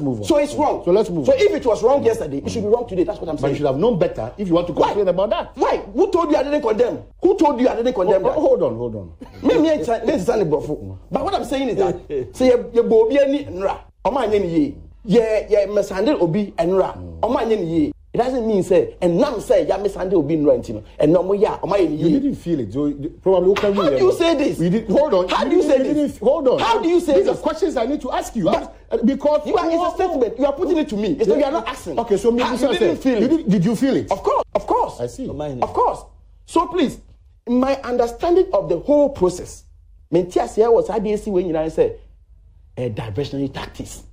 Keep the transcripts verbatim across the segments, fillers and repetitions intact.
move on. So it's wrong. So let's move so on. So if it was wrong yesterday, it should be wrong today. That's what I'm saying. But you should have known better if you want to complain Why? about that. Why? Who told you I didn't condemn? Who told you I didn't condemn Oh, that? hold on, hold on. Me, me, it's a But what I'm saying is that say you bobi any nra. Oma anye ni ye. Ye ye mesande obi enra. Oma anye ni ye. It doesn't mean say and nam say ya mesande obi nra ntino. And no mo ya oma ye ni ye. You didn't feel it. So probably how do you say this? You did, hold on. How do you say this? Hold on. How do you say These this? are questions I need to ask you. But, because you are it's a statement. You are putting it to me. It's yeah. You are not asking. Okay, so maybe you didn't feel it. You did, did you feel it? Of course, of course. I see. Of course. So please, my understanding of the whole process, Mentias here was I didn't see when you say a diversionary tactics.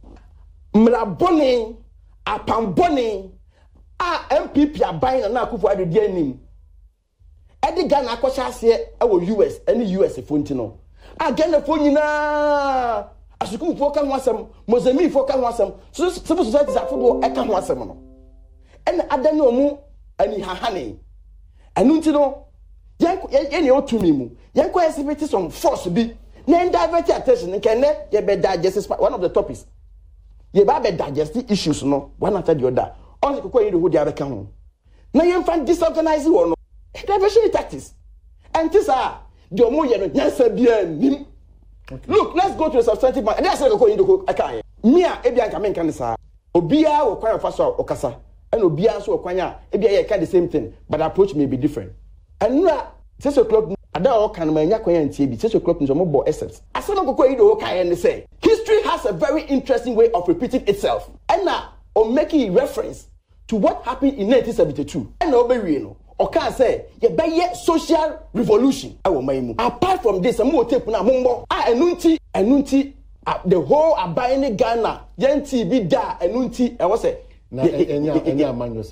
Mrabone, apambone, ah M P P are buying an akufo adu dia nim. Edi Ghana akosha se e wo U S, any U S phone no. Ah Ghana phone nyina asukum fo ka ho asem, Mozambique fo ka ho asem. So civil society afo e ka ho asem no. En adane omu ani hahane. Enu nti no yen yen e otumi mu. Yen ko exhibit some force bi. Na divert attention nkene ye be digest one of the topics. Ye ba be digest issues no one after the other. On the kokoi do dia be ka ho. Na yen fan disorganize wo no. Diversion tactics. And this are the omo ye no nyansa bia nim. Look, let's go to the substantive man. And that's the kokoi do aka. Me a e bia nka me nka ne sa. Obia wo kwan fa so okasa. And obia so okwan a e bia ye ka the same thing, but the approach may be different. And na six o'clock ada o kan ma nya kwan antie bi six o'clock nso mo bo except asana kokoi do aka ne say history has a very interesting way of repeating itself. And now on making reference to what happened in nineteen seventy-two. And obewie no o can say ye be social revolution awo maimu. Apart from this mo tape na mo ah enunti enunti the whole abayini Ghana yenti bi da enunti e wo say na enya enya amanyo